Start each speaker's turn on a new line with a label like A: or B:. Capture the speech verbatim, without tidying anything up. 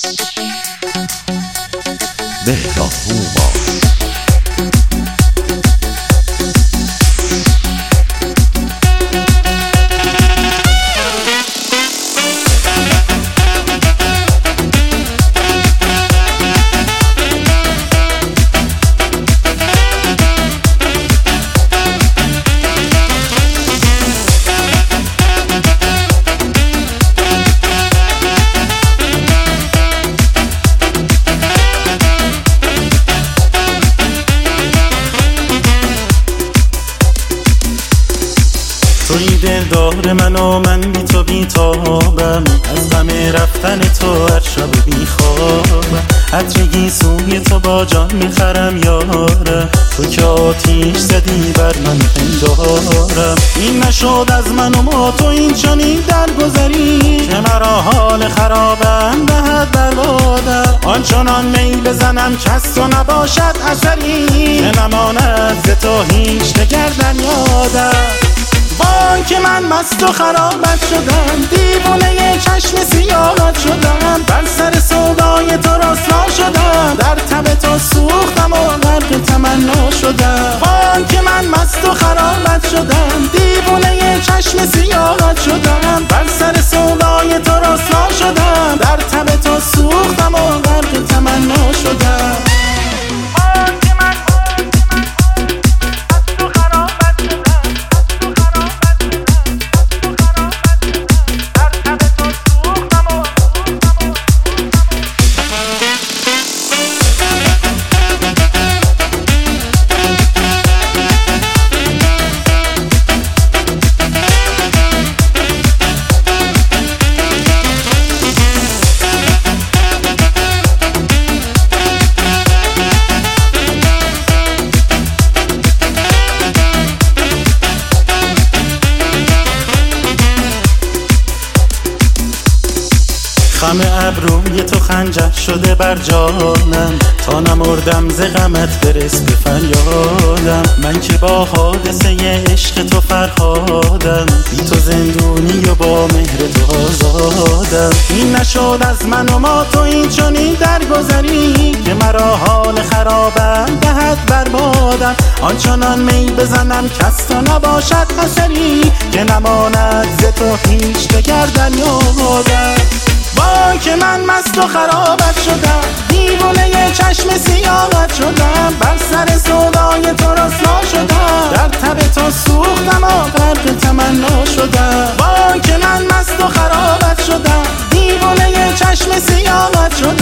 A: بهرام هومان.
B: توی دل دار من و من بی تو بی تابم، از غم رفتن تو هر شب بی خوابم. عطرگی سوی تو با جان میخرم یارم، تو که آتیش زدی بر من پندارم. این نشد از من و ما تو این چنین درگذری، که مرا حال خرابم دهد بربادم. آنچنان می بزنم که از تو نباشد اثری، که نماند ز تو هیچ دگردن یادم. وای که من مست و خرابت شدم، دیوانه چشم سیاهت شدم. بر سر سودای تو رسوا شدم، در تب تو سوختم و غرق تمنا شدم. وای که من مست و خرابت شدم، دیوانه چشم سیاهت شدم. بر سر سودای تو رسوا شدم، در تب تو سوختم و غرق تمنا شدم. خم ابروی تو خنجر شده بر جانم، تا نمردم ز غمت برس به فریادم. من که با حادثه عشق تو فرهادم، بی تو زندونی و با مهر تو آزادم. این نشد از من و ما تو این چنین درگذری، که مرا حال خرابم دهد بربادم. آنچنان می بزنم که از تو نباشد اثری، که نماند ز تو هیچ دگردن یادم. وای که من مست و خرابت شدم، دیوانه چشم سیاهت شدم. بر سر سودای تو رسوا شدم، در تب تو سوختم و غرق تمنا شدم. وای که من مست و خرابت شدم، دیوانه چشم سیاهت شدم.